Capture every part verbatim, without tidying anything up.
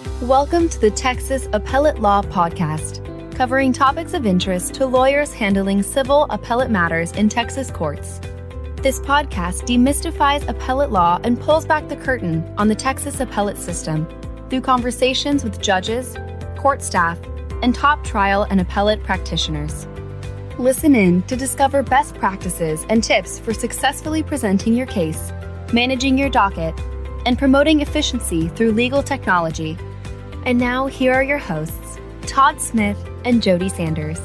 Welcome to the Texas Appellate Law Podcast, covering topics of interest to lawyers handling civil appellate matters in Texas courts. This podcast demystifies appellate law and pulls back the curtain on the Texas appellate system through conversations with judges, court staff, and top trial and appellate practitioners. Listen in to discover best practices and tips for successfully presenting your case, managing your docket, and promoting efficiency through legal technology. And now, here are your hosts, Todd Smith and Jody Sanders.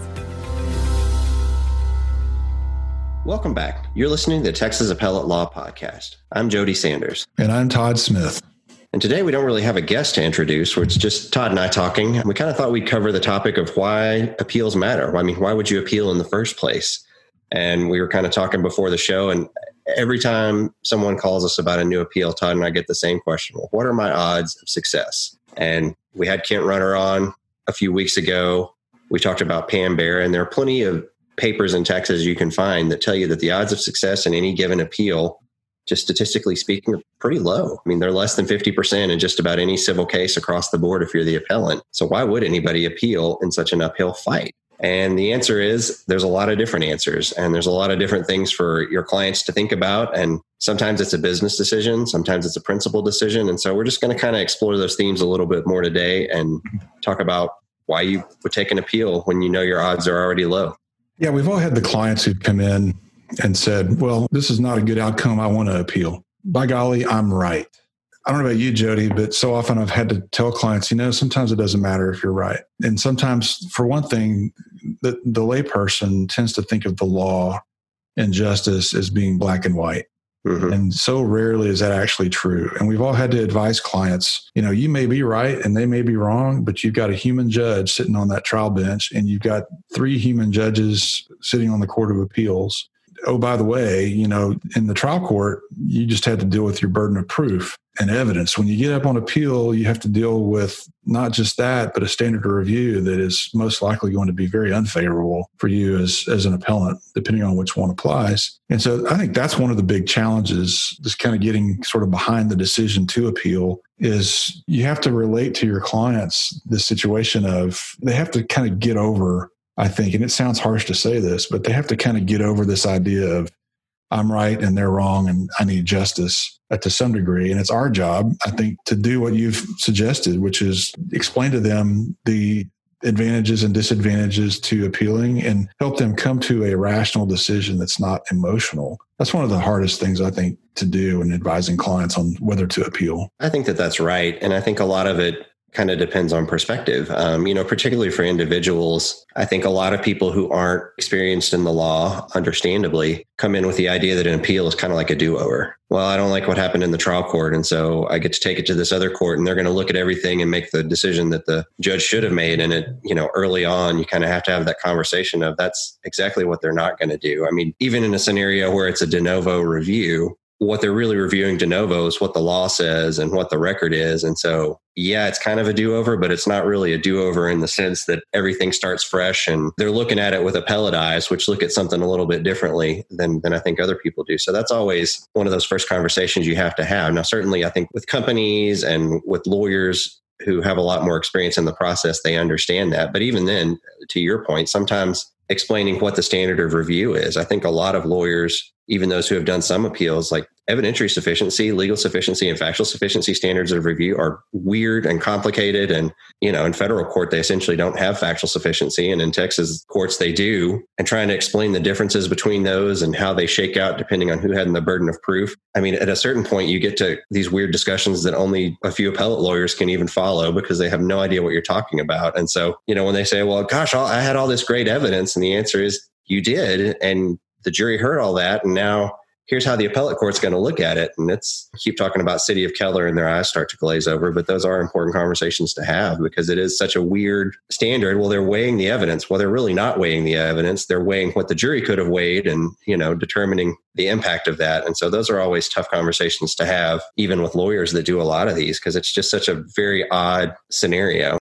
Welcome back. You're listening to the Texas Appellate Law Podcast. I'm Jody Sanders. And I'm Todd Smith. And today we don't really have a guest to introduce, where it's just Todd and I talking. We kind of thought we'd cover the topic of why appeals matter. I mean, why would you appeal in the first place? And we were kind of talking before the show, and every time someone calls us about a new appeal, Todd and I get the same question. Well, what are my odds of success? And we had Kent Runner on a few weeks ago. We talked about Pam Bear, and there are plenty of papers in Texas you can find that tell you that the odds of success in any given appeal, just statistically speaking, are pretty low. I mean, they're less than fifty percent in just about any civil case across the board if you're the appellant. So why would anybody appeal in such an uphill fight? And the answer is there's a lot of different answers, and there's a lot of different things for your clients to think about. And sometimes it's a business decision. Sometimes it's a principal decision. And so we're just going to kind of explore those themes a little bit more today and talk about why you would take an appeal when you know your odds are already low. Yeah, we've all had the clients who've come in and said, well, this is not a good outcome. I want to appeal. By golly, I'm right. I don't know about you, Jody, but so often I've had to tell clients, you know, sometimes it doesn't matter if you're right. And sometimes, for one thing, the, the layperson tends to think of the law and justice as being black and white. Mm-hmm. And so rarely is that actually true. And we've all had to advise clients, you know, you may be right and they may be wrong, but you've got a human judge sitting on that trial bench, and you've got three human judges sitting on the Court of Appeals. Oh, by the way, you know, in the trial court, you just had to deal with your burden of proof and evidence. When you get up on appeal, you have to deal with not just that, but a standard of review that is most likely going to be very unfavorable for you as, as an appellant, depending on which one applies. And so I think that's one of the big challenges, just kind of getting sort of behind the decision to appeal, is you have to relate to your clients the situation of they have to kind of get over, I think, and it sounds harsh to say this, but they have to kind of get over this idea of I'm right and they're wrong and I need justice uh, to some degree. And it's our job, I think, to do what you've suggested, which is explain to them the advantages and disadvantages to appealing and help them come to a rational decision that's not emotional. That's one of the hardest things, I think, to do in advising clients on whether to appeal. I think that that's right. And I think a lot of it kind of depends on perspective. Um, you know, particularly for individuals, I think a lot of people who aren't experienced in the law, understandably, come in with the idea that an appeal is kind of like a do-over. Well, I don't like what happened in the trial court, and so I get to take it to this other court, and they're going to look at everything and make the decision that the judge should have made. And it, you know, early on, you kind of have to have that conversation of that's exactly what they're not going to do. I mean, even in a scenario where it's a de novo review, what they're really reviewing de novo is what the law says and what the record is. And so, yeah, it's kind of a do-over, but it's not really a do-over in the sense that everything starts fresh, and they're looking at it with appellate eyes, which look at something a little bit differently than, than I think other people do. So that's always one of those first conversations you have to have. Now, certainly, I think with companies and with lawyers who have a lot more experience in the process, they understand that. But even then, to your point, sometimes explaining what the standard of review is. I think a lot of lawyers, even those who have done some appeals, like evidentiary sufficiency, legal sufficiency, and factual sufficiency standards of review are weird and complicated. And, you know, in federal court, they essentially don't have factual sufficiency. And in Texas courts, they do. And trying to explain the differences between those and how they shake out depending on who had the burden of proof. I mean, at a certain point, you get to these weird discussions that only a few appellate lawyers can even follow because they have no idea what you're talking about. And so, you know, when they say, well, gosh, I had all this great evidence, and the answer is you did. And the jury heard all that, and now here's how the appellate court's going to look at it. And it's keep talking about City of Keller and their eyes start to glaze over, but those are important conversations to have because it is such a weird standard. Well, they're weighing the evidence. Well, they're really not weighing the evidence. They're weighing what the jury could have weighed and, you know, determining the impact of that. And so those are always tough conversations to have, even with lawyers that do a lot of these, because it's just such a very odd scenario.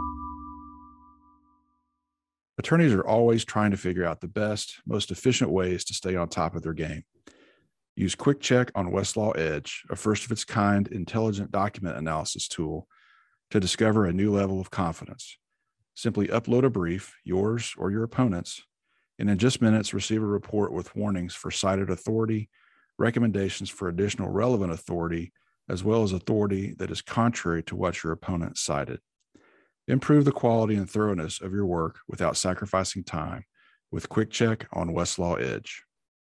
Attorneys are always trying to figure out the best, most efficient ways to stay on top of their game. Use QuickCheck on Westlaw Edge, a first-of-its-kind intelligent document analysis tool to discover a new level of confidence. Simply upload a brief, yours or your opponent's, and in just minutes receive a report with warnings for cited authority, recommendations for additional relevant authority, as well as authority that is contrary to what your opponent cited. Improve the quality and thoroughness of your work without sacrificing time with Quick Check on Westlaw Edge.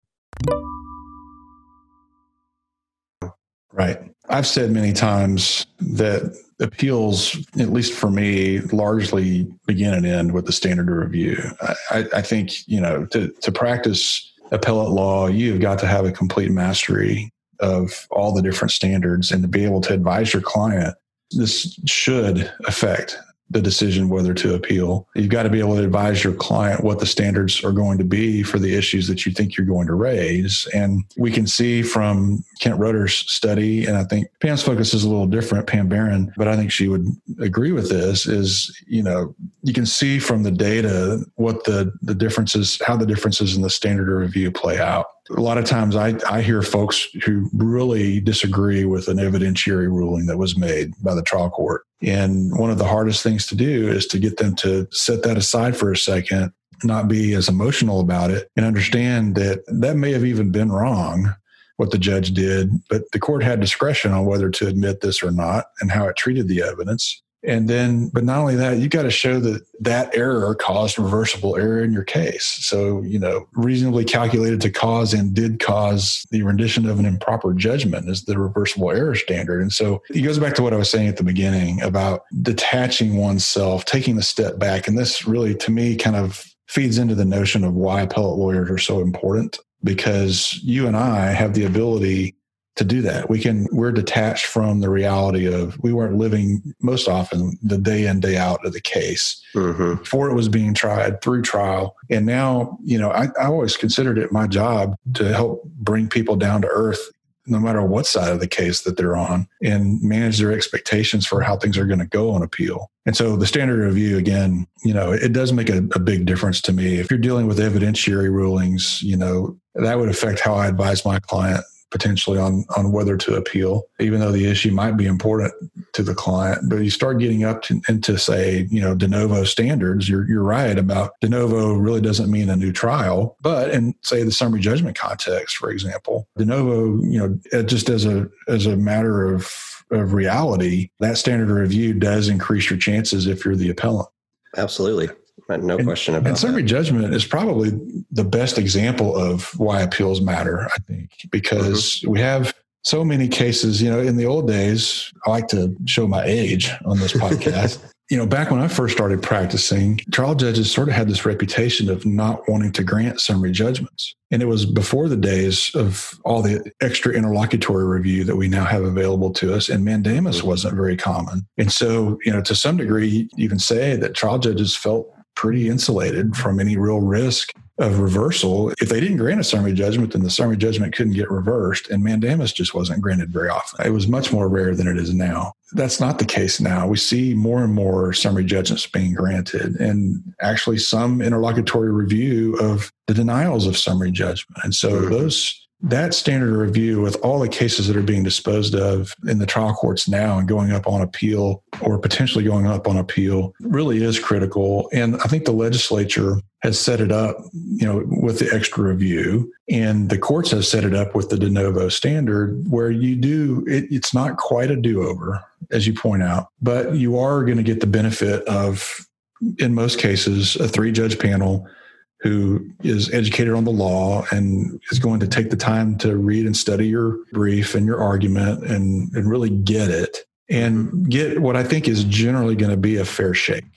Right. I've said many times that appeals, at least for me, largely begin and end with the standard of review. I, I think, you know, to, to practice appellate law, you've got to have a complete mastery of all the different standards and to be able to advise your client. This should affect the decision whether to appeal. You've got to be able to advise your client what the standards are going to be for the issues that you think you're going to raise. And we can see from Kent Rutter's study, and I think Pam's focus is a little different, Pam Barron, but I think she would agree with this, is, you know, you can see from the data what the, the differences, how the differences in the standard of review play out. A lot of times I, I hear folks who really disagree with an evidentiary ruling that was made by the trial court. And one of the hardest things to do is to get them to set that aside for a second, not be as emotional about it, and understand that that may have even been wrong, what the judge did, but the court had discretion on whether to admit this or not and how it treated the evidence. And then, but not only that, you got to show that that error caused reversible error in your case. So, you know, reasonably calculated to cause and did cause the rendition of an improper judgment is the reversible error standard. And so it goes back to what I was saying at the beginning about detaching oneself, taking a step back. And this really, to me, kind of feeds into the notion of why appellate lawyers are so important, because you and I have the ability to do that. We can, we're detached from the reality of, we weren't living most often the day in, day out of the case mm-hmm. before it was being tried, through trial. And now, you know, I, I always considered it my job to help bring people down to earth, no matter what side of the case that they're on, and manage their expectations for how things are going to go on appeal. And so the standard review, again, you know, it does make a, a big difference to me. If you're dealing with evidentiary rulings, you know, that would affect how I advise my client potentially on, on whether to appeal, even though the issue might be important to the client. But you start getting up to, into, say, you know, de novo standards, you're, you're right about de novo really doesn't mean a new trial. But in, say, the summary judgment context, for example, de novo, you know, just as a, as a matter of, of reality, that standard of review does increase your chances if you're the appellant. Absolutely. No and, question about it. And summary that. judgment is probably the best example of why appeals matter, I think, because mm-hmm. we have so many cases. You know, in the old days, I like to show my age on this podcast. You know, back when I first started practicing, trial judges sort of had this reputation of not wanting to grant summary judgments. And it was before the days of all the extra interlocutory review that we now have available to us. And mandamus wasn't very common. And so, you know, to some degree, you can say that trial judges felt pretty insulated from any real risk of reversal. If they didn't grant a summary judgment, then the summary judgment couldn't get reversed, and mandamus just wasn't granted very often. It was much more rare than it is now. That's not the case now. We see more and more summary judgments being granted, and actually some interlocutory review of the denials of summary judgment. And so mm-hmm. those that standard of review, with all the cases that are being disposed of in the trial courts now and going up on appeal or potentially going up on appeal, really is critical. And I think the legislature has set it up, you know, with the extra review, and the courts have set it up with the de novo standard, where you do, it, it's not quite a do-over, as you point out, but you are going to get the benefit of, in most cases, a three-judge panel who is educated on the law and is going to take the time to read and study your brief and your argument and, and really get it and get what I think is generally going to be a fair shake.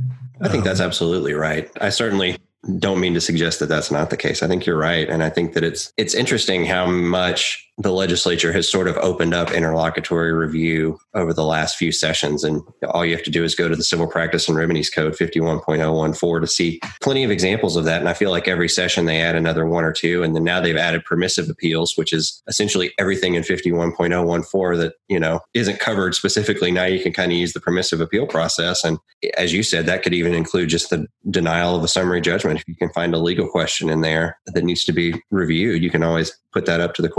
I think um, that's absolutely right. I certainly don't mean to suggest that that's not the case. I think you're right. And I think that it's it's interesting how much the legislature has sort of opened up interlocutory review over the last few sessions. And all you have to do is go to the Civil Practice and Remedies Code fifty-one point oh one four to see plenty of examples of that. And I feel like every session they add another one or two. And then now they've added permissive appeals, which is essentially everything in fifty-one point oh one four that, you know, isn't covered specifically. Now you can kind of use the permissive appeal process. And as you said, that could even include just the denial of a summary judgment. If you can find a legal question in there that needs to be reviewed, you can always put that up to the Court of Appeals.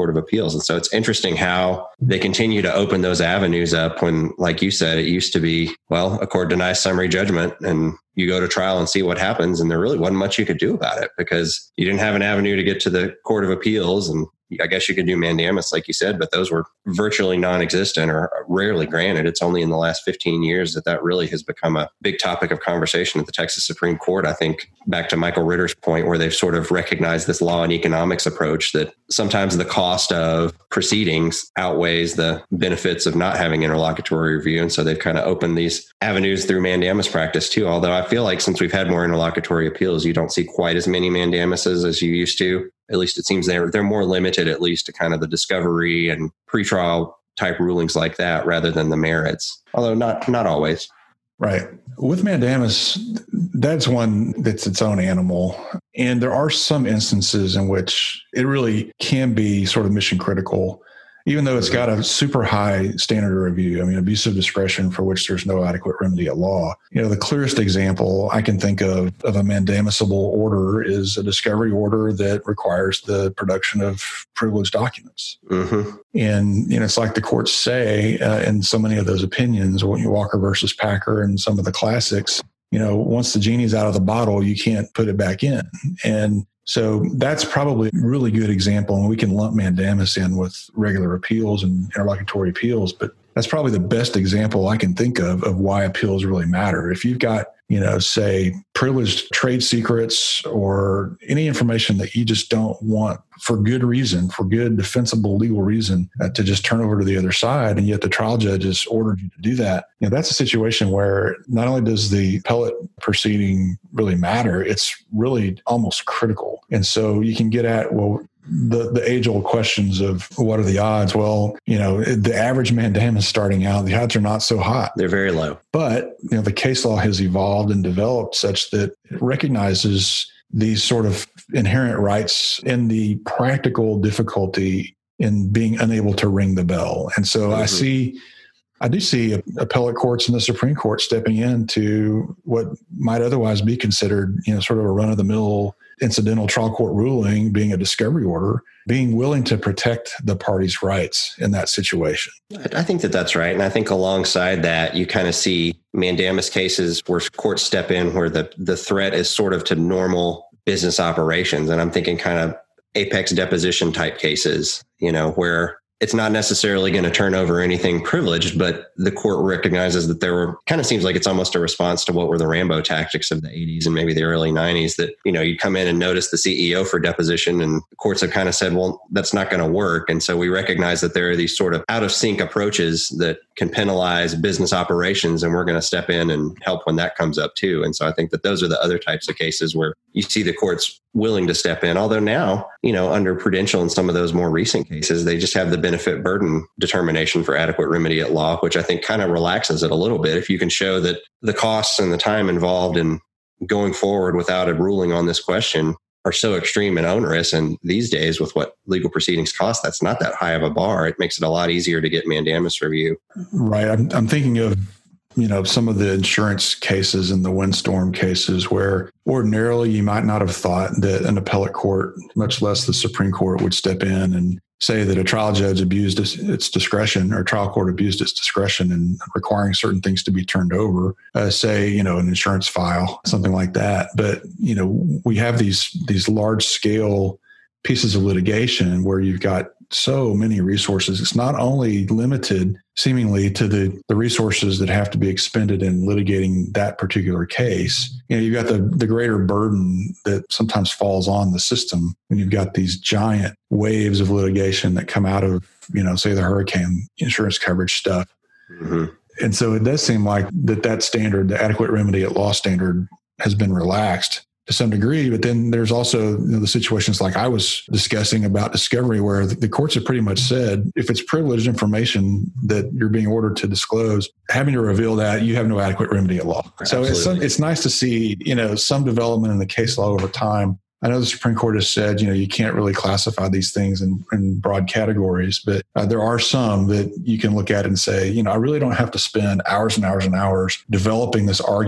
Appeals. And so it's interesting how they continue to open those avenues up when, like you said, it used to be, well, a court denies summary judgment and you go to trial and see what happens. And there really wasn't much you could do about it because you didn't have an avenue to get to the Court of Appeals. And I guess you could do mandamus, like you said, but those were virtually non-existent or rarely granted. It's only in the last fifteen years that that really has become a big topic of conversation at the Texas Supreme Court. I think back to Michael Ritter's point where they've sort of recognized this law and economics approach that sometimes the cost of proceedings outweighs the benefits of not having interlocutory review. And so they've kind of opened these avenues through mandamus practice too. Although I feel like since we've had more interlocutory appeals, you don't see quite as many mandamuses as you used to. At least it seems they're they're more limited, at least to kind of the discovery and pretrial type rulings like that, rather than the merits. Although not not always. Right. With mandamus, that's one that's its own animal. And there are some instances in which it really can be sort of mission critical, even though it's got a super high standard of review. I mean, abuse of discretion for which there's no adequate remedy at law. You know, the clearest example I can think of of a mandamusable order is a discovery order that requires the production of privileged documents. Mm-hmm. And, you know, it's like the courts say uh, in so many of those opinions, Walker versus Packer and some of the classics, you know, once the genie's out of the bottle, you can't put it back in. And so that's probably a really good example, and we can lump mandamus in with regular appeals and interlocutory appeals, but that's probably the best example I can think of of why appeals really matter. If you've got, you know, say privileged trade secrets or any information that you just don't want for good reason, for good defensible legal reason uh, to just turn over to the other side, and yet the trial judge has ordered you to do that, you know, that's a situation where not only does the appellate proceeding really matter, it's really almost critical. And so you can get at, well, the the age-old questions of what are the odds? Well, you know, the average mandamus starting out, the odds are not so hot. They're very low. But, you know, the case law has evolved and developed such that it recognizes these sort of inherent rights and the practical difficulty in being unable to ring the bell. And so mm-hmm. I see, I do see appellate courts and the Supreme Court stepping into what might otherwise be considered, you know, sort of a run-of-the-mill incidental trial court ruling, being a discovery order, being willing to protect the party's rights in that situation. I think that that's right. And I think alongside that, you kind of see mandamus cases where courts step in where the, the threat is sort of to normal business operations. And I'm thinking kind of apex deposition type cases, you know, where it's not necessarily going to turn over anything privileged, but the court recognizes that there were, kind of seems like it's almost a response to what were the Rambo tactics of the eighties and maybe the early nineties, that, you know, you come in and notice the C E O for deposition, and the courts have kind of said, well, that's not going to work. And so we recognize that there are these sort of out of sync approaches that can penalize business operations, and we're going to step in and help when that comes up too. And so I think that those are the other types of cases where you see the courts willing to step in. Although now, you know, under Prudential and some of those more recent cases, they just have the benefit burden determination for adequate remedy at law, which I think kind of relaxes it a little bit. If you can show that the costs and the time involved in going forward without a ruling on this question are so extreme and onerous, and these days with what legal proceedings cost, that's not that high of a bar. It makes it a lot easier to get mandamus review. Right. I'm, I'm thinking of, you know, some of the insurance cases and the windstorm cases where ordinarily you might not have thought that an appellate court, much less the Supreme Court, would step in and say that a trial judge abused its discretion, or trial court abused its discretion in requiring certain things to be turned over, uh, say, you know, an insurance file, something like that. But, you know, we have these these large scale pieces of litigation where you've got so many resources. It's not only limited seemingly to the, the resources that have to be expended in litigating that particular case. You know, you've got the, the greater burden that sometimes falls on the system when you've got these giant waves of litigation that come out of, you know, say the hurricane insurance coverage stuff. Mm-hmm. And so it does seem like that that standard, the adequate remedy at law standard, has been relaxed to some degree. But then there's also, you know, the situations like I was discussing about discovery, where the, the courts have pretty much said, if it's privileged information that you're being ordered to disclose, having to reveal that, you have no adequate remedy at law. Absolutely. So it's, it's nice to see, you know, some development in the case law over time. I know the Supreme Court has said, you know, you can't really classify these things in, in broad categories, but uh, there are some that you can look at and say, you know, I really don't have to spend hours and hours and hours developing this argument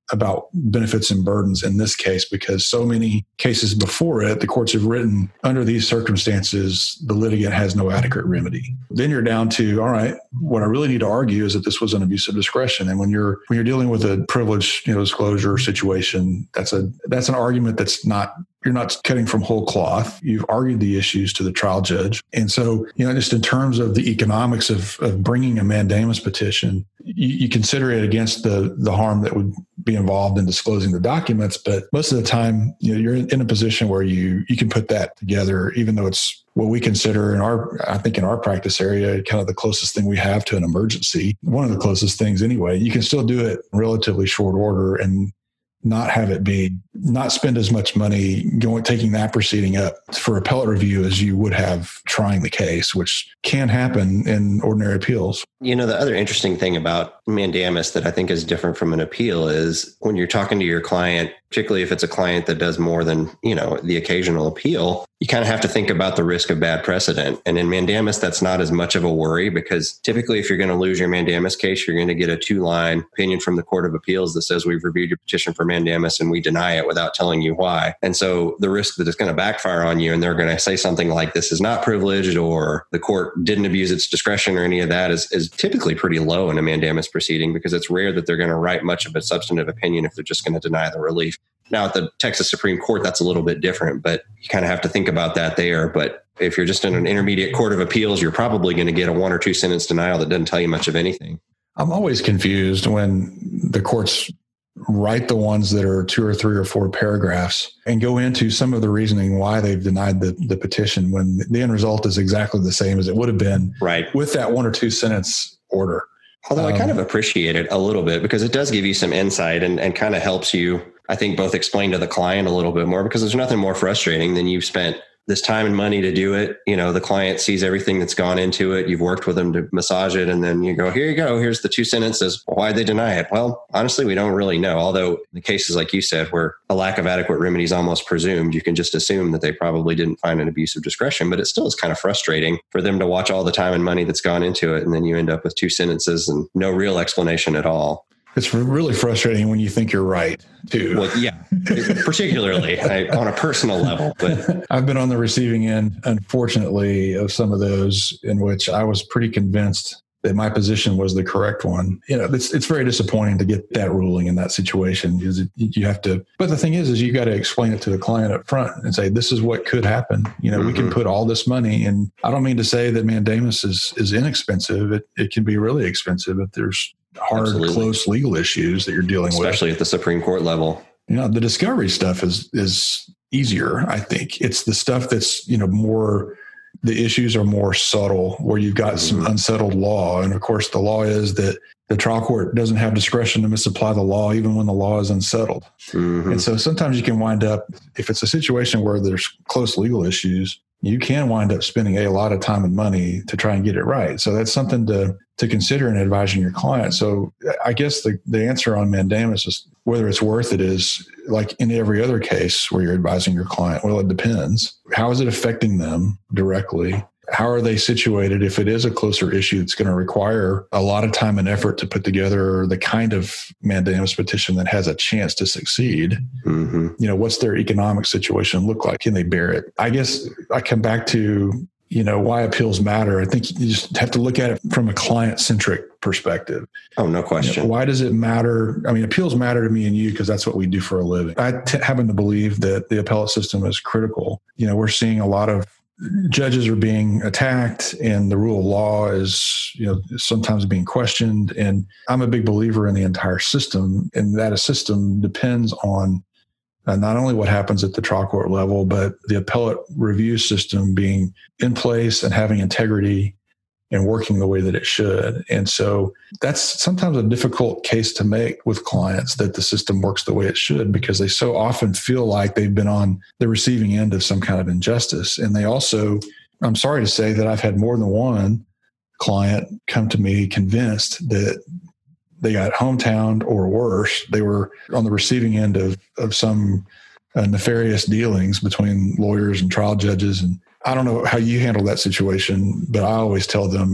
about benefits and burdens in this case, because so many cases before it, the courts have written, under these circumstances, the litigant has no adequate remedy. Then you're down to, all right, what I really need to argue is that this was an abuse of discretion. And when you're when you're dealing with a privilege, you know, disclosure situation, that's a that's an argument that's not, you're not cutting from whole cloth. You've argued the issues to the trial judge. And so, you know, just in terms of the economics of, of bringing a mandamus petition, you, you consider it against the, the harm that would be involved in disclosing the documents. But most of the time, you know, you're in, in a position where you, you can put that together, even though it's what we consider in our, I think in our practice area, kind of the closest thing we have to an emergency. One of the closest things anyway. You can still do it in relatively short order and not have it be, not spend as much money going, taking that proceeding up for appellate review as you would have trying the case, which can happen in ordinary appeals. You know, the other interesting thing about mandamus that I think is different from an appeal is when you're talking to your client, particularly if it's a client that does more than, you know, the occasional appeal, you kind of have to think about the risk of bad precedent. And in mandamus, that's not as much of a worry, because typically if you're going to lose your mandamus case, you're going to get a two-line opinion from the Court of Appeals that says we've reviewed your petition for mandamus and we deny it without telling you why. And so the risk that it's going to backfire on you and they're going to say something like this is not privileged or the court didn't abuse its discretion or any of that is, is typically pretty low in a mandamus proceeding, because it's rare that they're going to write much of a substantive opinion if they're just going to deny the relief. Now, at the Texas Supreme Court, that's a little bit different, but you kind of have to think about that there. But if you're just in an intermediate court of appeals, you're probably going to get a one or two sentence denial that doesn't tell you much of anything. I'm always confused when the courts write the ones that are two or three or four paragraphs and go into some of the reasoning why they've denied the, the petition when the end result is exactly the same as it would have been right with that one or two sentence order. Although um, I kind of appreciate it a little bit because it does give you some insight and, and kind of helps you, I think, both explain to the client a little bit more, because there's nothing more frustrating than you've spent this time and money to do it. You know, the client sees everything that's gone into it. You've worked with them to massage it. And then you go, here you go. Here's the two sentences. Why'd they deny it? Well, honestly, we don't really know. Although in the cases, like you said, where a lack of adequate remedy is almost presumed, you can just assume that they probably didn't find an abuse of discretion. But it still is kind of frustrating for them to watch all the time and money that's gone into it. And then you end up with two sentences and no real explanation at all. It's really frustrating when you think you're right, too. Well, yeah, particularly I, on a personal level. But I've been on the receiving end, unfortunately, of some of those in which I was pretty convinced that my position was the correct one. You know, it's it's very disappointing to get that ruling in that situation, because it, you have to. But the thing is, is you got to explain it to the client up front and say, this is what could happen. You know, mm-hmm. we can put all this money, and I don't mean to say that mandamus is is inexpensive. It it can be really expensive if there's hard, Absolutely. close legal issues that you're dealing Especially with. Especially at the Supreme Court level. You know, the discovery stuff is is easier, I think. It's the stuff that's, you know, more, the issues are more subtle, where you've got mm-hmm. some unsettled law. And of course, the law is that the trial court doesn't have discretion to misapply the law, even when the law is unsettled. Mm-hmm. And so sometimes you can wind up, if it's a situation where there's close legal issues, you can wind up spending a lot of time and money to try and get it right. So that's something to to consider in advising your client. So I guess the, the answer on mandamus is whether it's worth it is like in every other case where you're advising your client. Well, it depends. How is it affecting them directly? How are they situated if it is a closer issue that's going to require a lot of time and effort to put together the kind of mandamus petition that has a chance to succeed? Mm-hmm. You know, what's their economic situation look like? Can they bear it? I guess I come back to, you know, why appeals matter. I think you just have to look at it from a client-centric perspective. Oh, no question. You know, why does it matter? I mean, appeals matter to me and you because that's what we do for a living. I t- happen to believe that the appellate system is critical. You know, we're seeing a lot of judges are being attacked and the rule of law is, you know, sometimes being questioned. And I'm a big believer in the entire system, and that a system depends on uh, not only what happens at the trial court level, but the appellate review system being in place and having integrity and working the way that it should. And so that's sometimes a difficult case to make with clients, that the system works the way it should, because they so often feel like they've been on the receiving end of some kind of injustice. And they also, I'm sorry to say that I've had more than one client come to me convinced that they got hometowned or worse. They were on the receiving end of, of some uh, nefarious dealings between lawyers and trial judges. And I don't know how you handle that situation, but I always tell them,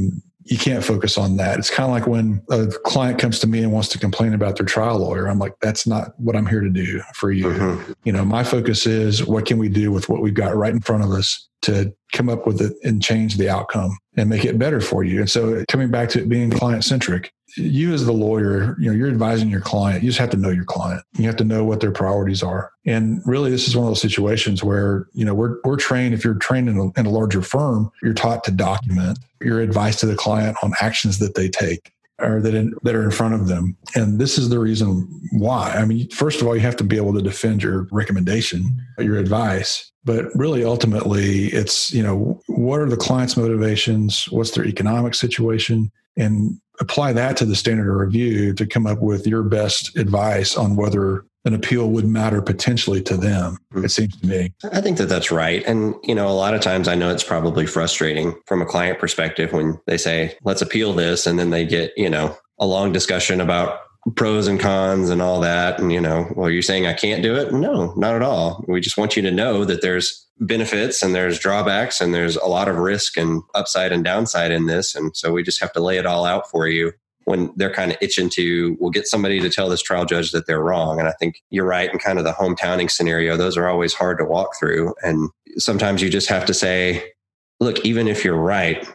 you can't focus on that. It's kind of like when a client comes to me and wants to complain about their trial lawyer. I'm like, that's not what I'm here to do for you. Mm-hmm. You know, my focus is what can we do with what we've got right in front of us to come up with it and change the outcome and make it better for you. And so coming back to it being client centric, you as the lawyer, you know, you're advising your client. You just have to know your client. You have to know what their priorities are. And really, this is one of those situations where, you know, we're we're trained, if you're trained in a, in a larger firm, you're taught to document your advice to the client on actions that they take or that, in, that are in front of them. And this is the reason why. I mean, first of all, you have to be able to defend your recommendation, your advice. But really, ultimately, it's, you know, what are the client's motivations? What's their economic situation? And apply that to the standard of review to come up with your best advice on whether an appeal would matter potentially to them, it seems to me. I think that that's right. And, you know, a lot of times I know it's probably frustrating from a client perspective when they say, let's appeal this. And then they get, you know, a long discussion about pros and cons and all that. And, you know, well, you're saying I can't do it? No, not at all. We just want you to know that there's benefits and there's drawbacks and there's a lot of risk and upside and downside in this. And so we just have to lay it all out for you when they're kind of itching to, we'll get somebody to tell this trial judge that they're wrong. And I think you're right in kind of the hometowning scenario. Those are always hard to walk through. And sometimes you just have to say, look, even if you're right,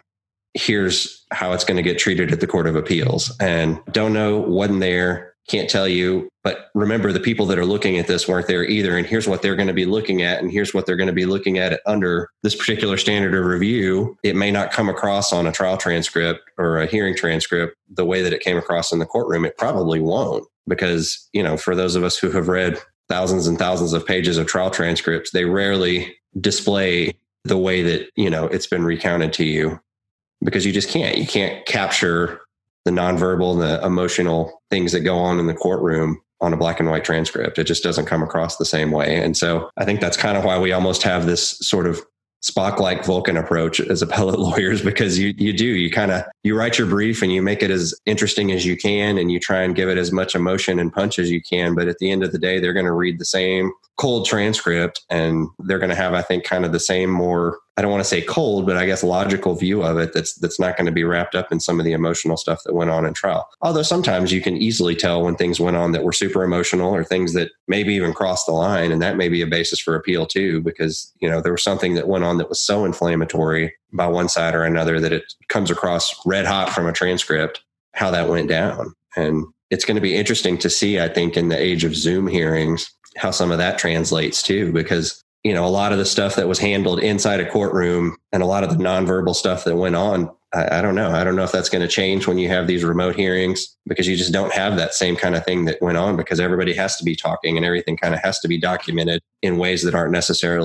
here's how it's going to get treated at the Court of Appeals. And don't know, wasn't there, can't tell you, but remember the people that are looking at this weren't there either. And here's what they're going to be looking at. And here's what they're going to be looking at it under this particular standard of review. It may not come across on a trial transcript or a hearing transcript the way that it came across in the courtroom. It probably won't, because, you know, for those of us who have read thousands and thousands of pages of trial transcripts, they rarely display the way that, you know, it's been recounted to you, because you just can't, you can't capture the nonverbal and the emotional things that go on in the courtroom on a black and white transcript. It just doesn't come across the same way. And so I think that's kind of why we almost have this sort of Spock-like Vulcan approach as appellate lawyers, because you you do, you kind of, you write your brief and you make it as interesting as you can and you try and give it as much emotion and punch as you can. But at the end of the day, they're going to read the same cold transcript and they're going to have, I think, kind of the same more, I don't want to say cold, but I guess logical view of it that's that's not going to be wrapped up in some of the emotional stuff that went on in trial. Although sometimes you can easily tell when things went on that were super emotional or things that maybe even crossed the line. And that may be a basis for appeal too, because, you know, there was something that went on that was so inflammatory by one side or another that it comes across red hot from a transcript, how that went down. And it's going to be interesting to see, I think, in the age of Zoom hearings, how some of that translates too, because, you know, a lot of the stuff that was handled inside a courtroom and a lot of the nonverbal stuff that went on, I, I don't know. I don't know if that's going to change when you have these remote hearings, because you just don't have that same kind of thing that went on, because everybody has to be talking and everything kind of has to be documented in ways that aren't necessarily.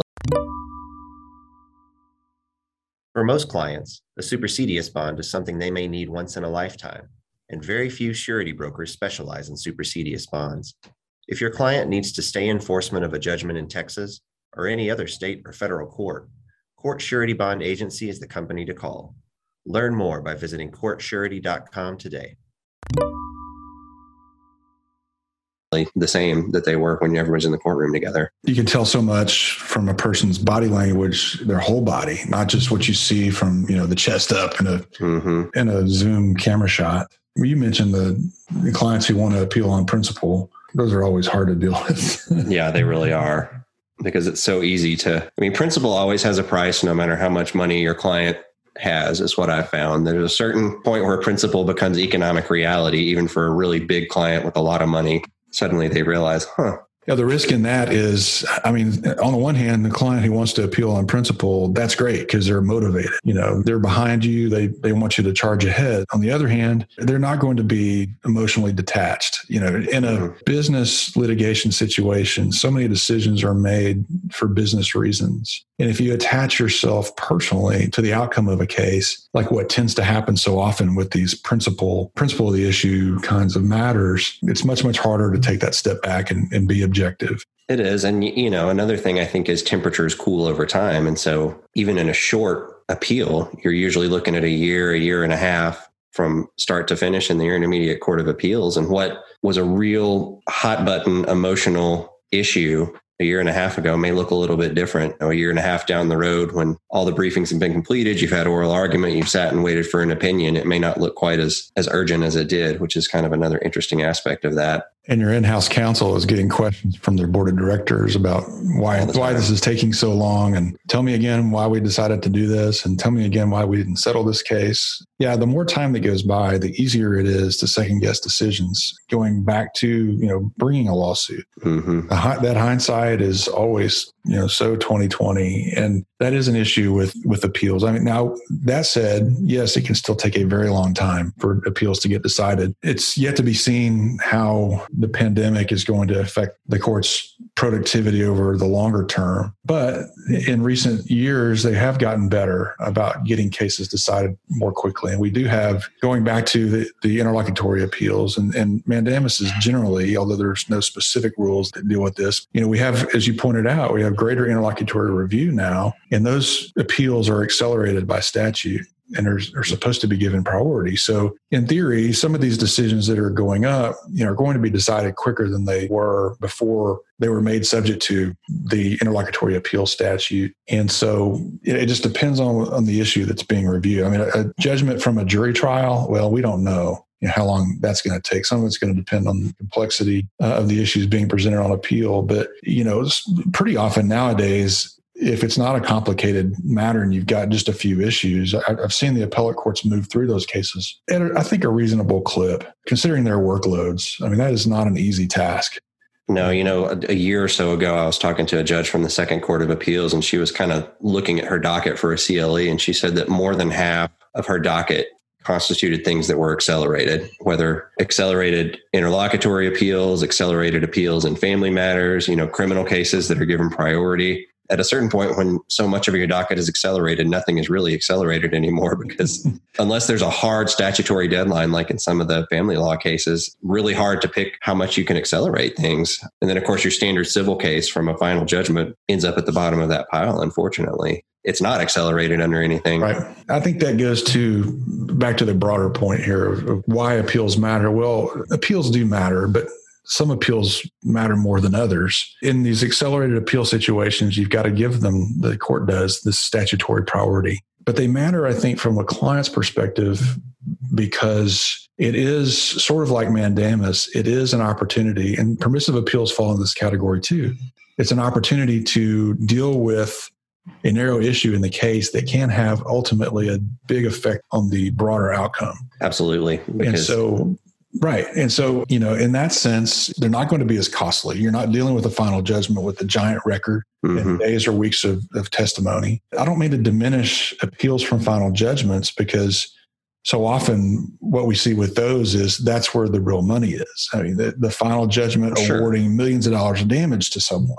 For most clients, a supersedious bond is something they may need once in a lifetime, and very few surety brokers specialize in supersedious bonds. If your client needs to stay enforcement of a judgment in Texas or any other state or federal court, Court Surety Bond Agency is the company to call. Learn more by visiting court surety dot com today. The same that they were when everyone's in the courtroom together. You can tell so much from a person's body language, their whole body, not just what you see from, you know, the chest up in a mm-hmm. in a Zoom camera shot. You mentioned the, the clients who want to appeal on principle. Those are always hard to deal with. Yeah, they really are, because it's so easy to, I mean, principle always has a price no matter how much money your client has, is what I've found. There's a certain point where principle becomes economic reality, even for a really big client with a lot of money. Suddenly they realize, huh. Yeah, the risk in that is, I mean, on the one hand, the client who wants to appeal on principle, that's great because they're motivated. You know, they're behind you. They they want you to charge ahead. On the other hand, they're not going to be emotionally detached. You know, in a mm-hmm. business litigation situation, so many decisions are made for business reasons. And if you attach yourself personally to the outcome of a case, like what tends to happen so often with these principle, principle of the issue kinds of matters, it's much, much harder to take that step back and, and be objective. It is. And, you know, another thing I think is temperatures cool over time. And so even in a short appeal, you're usually looking at a year, a year and a half from start to finish in the Intermediate Court of Appeals. And what was a real hot button emotional issue a year and a half ago may look a little bit different. You know, a year and a half down the road, when all the briefings have been completed, you've had oral argument, you've sat and waited for an opinion, it may not look quite as, as urgent as it did, which is kind of another interesting aspect of that. And your in-house counsel is getting questions from their board of directors about why why this is taking so long. And tell me again why we decided to do this. And tell me again why we didn't settle this case. Yeah, the more time that goes by, the easier it is to second guess decisions. Going back to, you know, bringing a lawsuit. Mm-hmm. The, that hindsight is always, you know, so twenty twenty. And that is an issue with, with appeals. I mean, now that said, yes, it can still take a very long time for appeals to get decided. It's yet to be seen how the pandemic is going to affect the court's productivity over the longer term. But in recent years, they have gotten better about getting cases decided more quickly. And we do have, going back to the, the interlocutory appeals, and, and mandamus is generally, although there's no specific rules that deal with this, you know, we have, as you pointed out, we have greater interlocutory review now, and those appeals are accelerated by statute and are, are supposed to be given priority. So in theory, some of these decisions that are going up, you know, are going to be decided quicker than they were before they were made subject to the interlocutory appeal statute. And so it, it just depends on, on the issue that's being reviewed. I mean, a, a judgment from a jury trial, well, we don't know, you know how long that's going to take. Some of it's going to depend on the complexity uh, of the issues being presented on appeal. But, you know, pretty often nowadays, if it's not a complicated matter and you've got just a few issues, I've seen the appellate courts move through those cases at, I think, a reasonable clip, considering their workloads. I mean, that is not an easy task. No, you know, a, a year or so ago, I was talking to a judge from the Second Court of Appeals, and she was kind of looking at her docket for a C L E, and she said that more than half of her docket constituted things that were accelerated, whether accelerated interlocutory appeals, accelerated appeals in family matters, you know, criminal cases that are given priority. At a certain point, when so much of your docket is accelerated, nothing is really accelerated anymore, because unless there's a hard statutory deadline, like in some of the family law cases, really hard to pick how much you can accelerate things. And then, of course, your standard civil case from a final judgment ends up at the bottom of that pile, unfortunately. It's not accelerated under anything. Right. I think that goes to back to the broader point here of, of why appeals matter. Well, appeals do matter, but some appeals matter more than others. In these accelerated appeal situations, you've got to give them, the court does, this statutory priority. But they matter, I think, from a client's perspective, because it is sort of like mandamus. It is an opportunity, and permissive appeals fall in this category too. It's an opportunity to deal with a narrow issue in the case that can have ultimately a big effect on the broader outcome. Absolutely. Because and so Right. And so, you know, in that sense, they're not going to be as costly. You're not dealing with a final judgment with a giant record mm-hmm. and days or weeks of, of testimony. I don't mean to diminish appeals from final judgments, because so often what we see with those is that's where the real money is. I mean, the, the final judgment sure. awarding millions of dollars of damage to someone.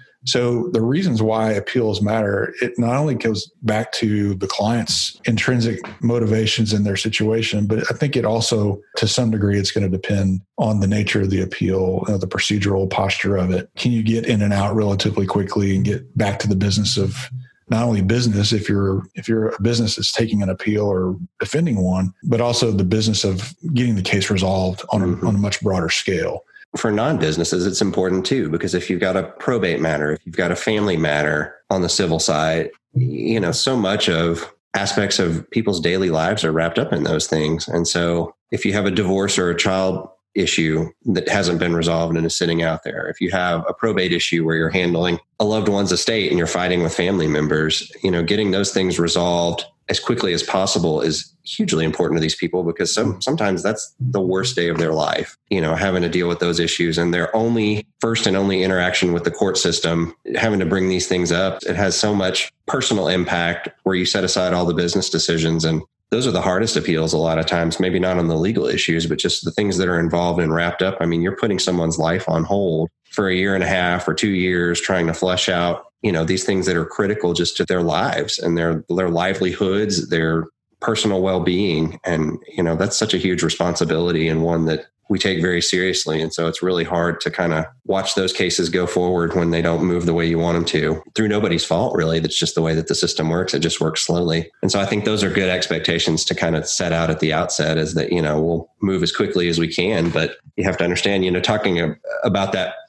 So the reasons why appeals matter, it not only goes back to the client's intrinsic motivations in their situation, but I think it also, to some degree, it's going to depend on the nature of the appeal, you know, the procedural posture of it. Can you get in and out relatively quickly and get back to the business of not only business, if you're if you're a business that's taking an appeal or defending one, but also the business of getting the case resolved on a, mm-hmm. on a much broader scale. For non-businesses, it's important too, because if you've got a probate matter, if you've got a family matter on the civil side, you know, so much of aspects of people's daily lives are wrapped up in those things. And so if you have a divorce or a child issue that hasn't been resolved and is sitting out there, if you have a probate issue where you're handling a loved one's estate and you're fighting with family members, you know, getting those things resolved as quickly as possible is hugely important to these people, because some, sometimes that's the worst day of their life, you know, having to deal with those issues, and their only first and only interaction with the court system, having to bring these things up. It has so much personal impact where you set aside all the business decisions. And those are the hardest appeals a lot of times, maybe not on the legal issues, but just the things that are involved and wrapped up. I mean, you're putting someone's life on hold for a year and a half or two years trying to flesh out, you know, these things that are critical just to their lives and their their livelihoods, their personal well-being. And, you know, that's such a huge responsibility, and one that we take very seriously. And so it's really hard to kind of watch those cases go forward when they don't move the way you want them to, through nobody's fault, really. That's just the way that the system works. It just works slowly. And so I think those are good expectations to kind of set out at the outset, is that, you know, we'll move as quickly as we can, but you have to understand, you know, talking about that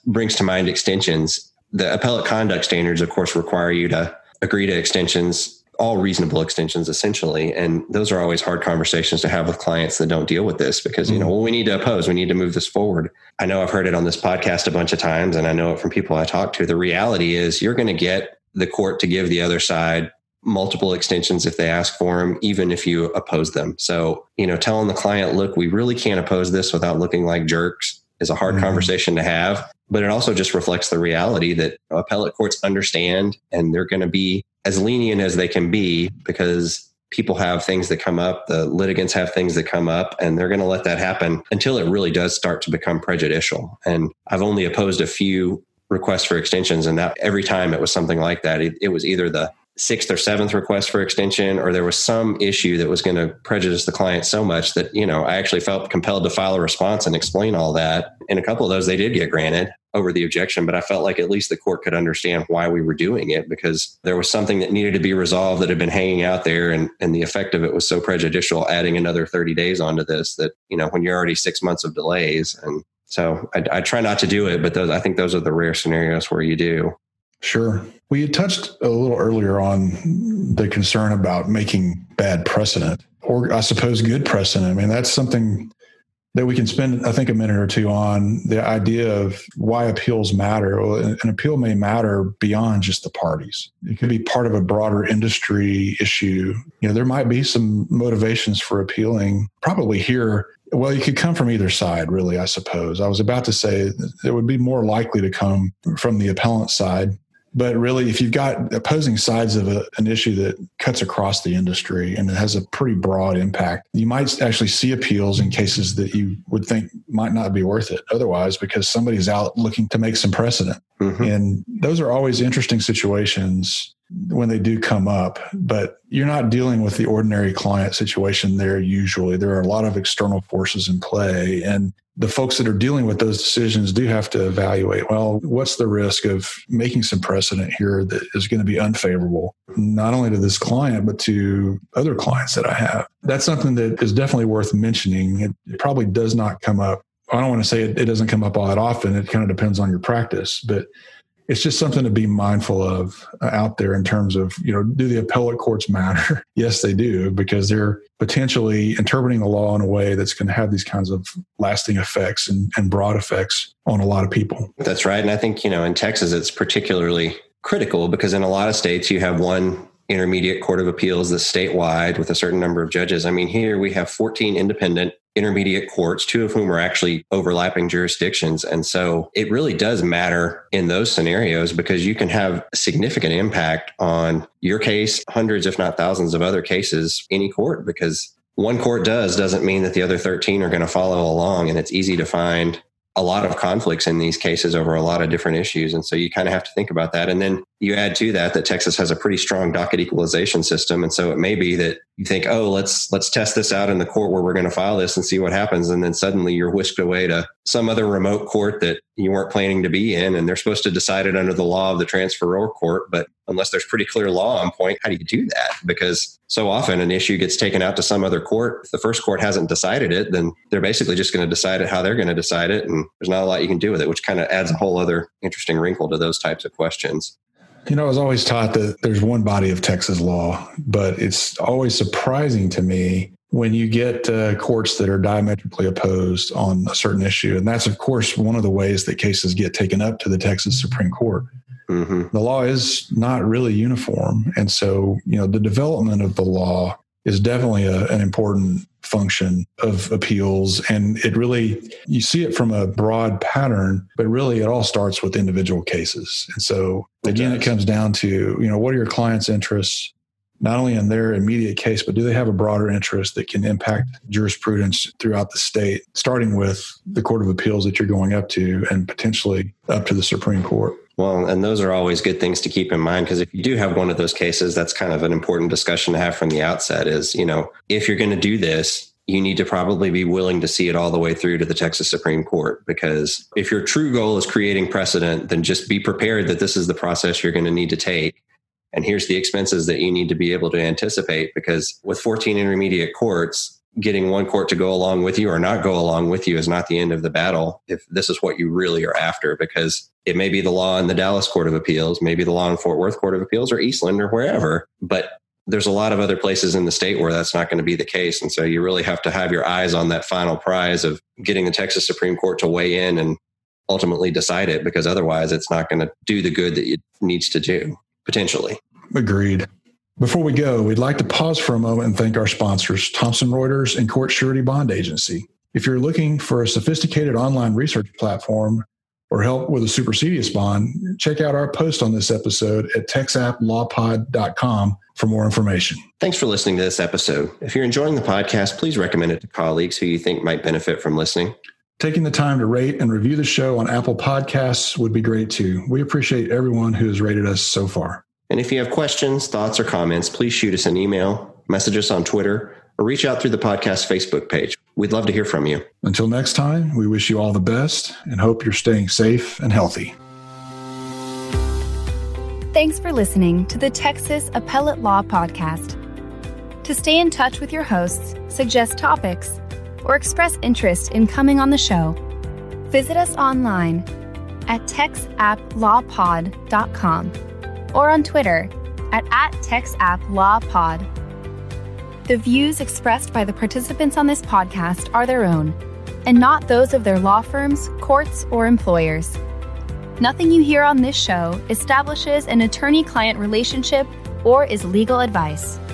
brings to mind extensions. The appellate conduct standards, of course, require you to agree to extensions, all reasonable extensions, essentially. And those are always hard conversations to have with clients that don't deal with this because, you know, well, we need to oppose, we need to move this forward. I know I've heard it on this podcast a bunch of times, and I know it from people I talk to. The reality is you're going to get the court to give the other side multiple extensions if they ask for them, even if you oppose them. So, you know, telling the client, look, we really can't oppose this without looking like jerks is a hard mm-hmm. conversation to have. But it also just reflects the reality that appellate courts understand, and they're going to be as lenient as they can be because people have things that come up, the litigants have things that come up, and they're going to let that happen until it really does start to become prejudicial. And I've only opposed a few requests for extensions, and that every time it was something like that. It, it was either the sixth or seventh request for extension, or there was some issue that was going to prejudice the client so much that, you know, I actually felt compelled to file a response and explain all that. In a couple of those, they did get granted over the objection, but I felt like at least the court could understand why we were doing it because there was something that needed to be resolved that had been hanging out there. And, and the effect of it was so prejudicial, adding another thirty days onto this that, you know, when you're already six months of delays. And so I, I try not to do it, but those, I think those are the rare scenarios where you do. Sure. We had touched a little earlier on the concern about making bad precedent, or I suppose good precedent. I mean, that's something that we can spend, I think, a minute or two on, the idea of why appeals matter. Well, an appeal may matter beyond just the parties. It could be part of a broader industry issue. You know, there might be some motivations for appealing, probably here. Well, you could come from either side, really, I suppose. I was about to say it would be more likely to come from the appellant side. But really, if you've got opposing sides of a, an issue that cuts across the industry and it has a pretty broad impact, you might actually see appeals in cases that you would think might not be worth it otherwise because somebody's out looking to make some precedent. Mm-hmm. And those are always interesting situations when they do come up, but you're not dealing with the ordinary client situation there usually. There are a lot of external forces in play, and the folks that are dealing with those decisions do have to evaluate, well, what's the risk of making some precedent here that is going to be unfavorable, not only to this client, but to other clients that I have. That's something that is definitely worth mentioning. It, it probably does not come up. I don't want to say it, it doesn't come up all that often. It kind of depends on your practice, but it's just something to be mindful of uh, out there in terms of, you know, do the appellate courts matter? Yes, they do, because they're potentially interpreting the law in a way that's going to have these kinds of lasting effects and, and broad effects on a lot of people. That's right. And I think, you know, in Texas, it's particularly critical because in a lot of states, you have one intermediate court of appeals that's statewide with a certain number of judges. I mean, here we have fourteen independent intermediate courts, two of whom are actually overlapping jurisdictions. And so it really does matter in those scenarios because you can have significant impact on your case, hundreds, if not thousands of other cases, any court, because one court does doesn't mean that the other thirteen are going to follow along. And it's easy to find a lot of conflicts in these cases over a lot of different issues. And so you kind of have to think about that. And then you add to that that Texas has a pretty strong docket equalization system. And so it may be that you think, oh, let's let's test this out in the court where we're going to file this and see what happens. And then suddenly you're whisked away to some other remote court that you weren't planning to be in. And they're supposed to decide it under the law of the transferor court. But unless there's pretty clear law on point, how do you do that? Because so often an issue gets taken out to some other court. If the first court hasn't decided it, then they're basically just going to decide it how they're going to decide it. And there's not a lot you can do with it, which kind of adds a whole other interesting wrinkle to those types of questions. You know, I was always taught that there's one body of Texas law, but it's always surprising to me when you get uh, courts that are diametrically opposed on a certain issue. And that's, of course, one of the ways that cases get taken up to the Texas Supreme Court. Mm-hmm. The law is not really uniform. And so, you know, the development of the law is definitely a, an important function of appeals. And it really, you see it from a broad pattern, but really it all starts with individual cases. And so again, it, it comes down to, you know, what are your clients' interests, not only in their immediate case, but do they have a broader interest that can impact jurisprudence throughout the state, starting with the Court of Appeals that you're going up to and potentially up to the Supreme Court. Well, and those are always good things to keep in mind, because if you do have one of those cases, that's kind of an important discussion to have from the outset is, you know, if you're going to do this, you need to probably be willing to see it all the way through to the Texas Supreme Court, because if your true goal is creating precedent, then just be prepared that this is the process you're going to need to take. And here's the expenses that you need to be able to anticipate, because with fourteen intermediate courts, getting one court to go along with you or not go along with you is not the end of the battle if this is what you really are after, because it may be the law in the Dallas Court of Appeals, maybe the law in Fort Worth Court of Appeals or Eastland or wherever, but there's a lot of other places in the state where that's not going to be the case. And so you really have to have your eyes on that final prize of getting the Texas Supreme Court to weigh in and ultimately decide it, because otherwise it's not going to do the good that it needs to do, potentially. Agreed. Before we go, we'd like to pause for a moment and thank our sponsors, Thomson Reuters and Court Surety Bond Agency. If you're looking for a sophisticated online research platform or help with a supersedious bond, check out our post on this episode at texap law pod dot com for more information. Thanks for listening to this episode. If you're enjoying the podcast, please recommend it to colleagues who you think might benefit from listening. Taking the time to rate and review the show on Apple Podcasts would be great too. We appreciate everyone who has rated us so far. And if you have questions, thoughts, or comments, please shoot us an email, message us on Twitter, or reach out through the podcast Facebook page. We'd love to hear from you. Until next time, we wish you all the best and hope you're staying safe and healthy. Thanks for listening to the Texas Appellate Law Podcast. To stay in touch with your hosts, suggest topics, or express interest in coming on the show, visit us online at texap law pod dot com or on Twitter at, at texaplawpod. The views expressed by the participants on this podcast are their own, and not those of their law firms, courts, or employers. Nothing you hear on this show establishes an attorney-client relationship or is legal advice.